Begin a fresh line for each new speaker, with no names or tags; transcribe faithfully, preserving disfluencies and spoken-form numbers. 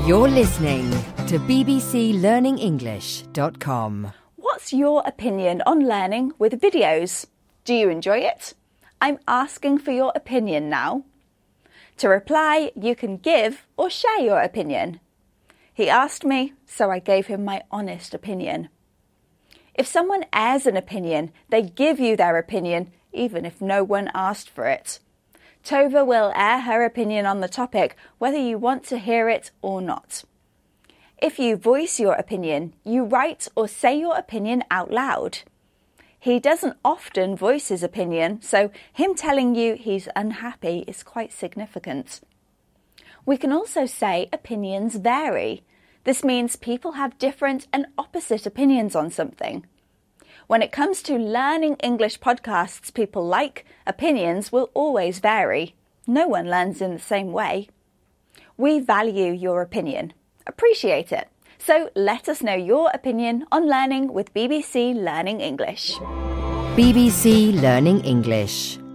You're listening to b b c learning english dot com.
What's your opinion on learning with videos? Do you enjoy it? I'm asking for your opinion now. To reply, you can give or share your opinion. He asked me, so I gave him my honest opinion. If someone airs an opinion, they give you their opinion, even if no one asked for it. Tova will air her opinion on the topic, whether you want to hear it or not. If you voice your opinion, you write or say your opinion out loud. He doesn't often voice his opinion, so him telling you he's unhappy is quite significant. We can also say opinions vary. This means people have different and opposite opinions on something. When it comes to learning English podcasts people like, opinions will always vary. No one learns in the same way. We value your opinion. Appreciate it. So let us know your opinion on learning with B B C Learning English.
B B C Learning English.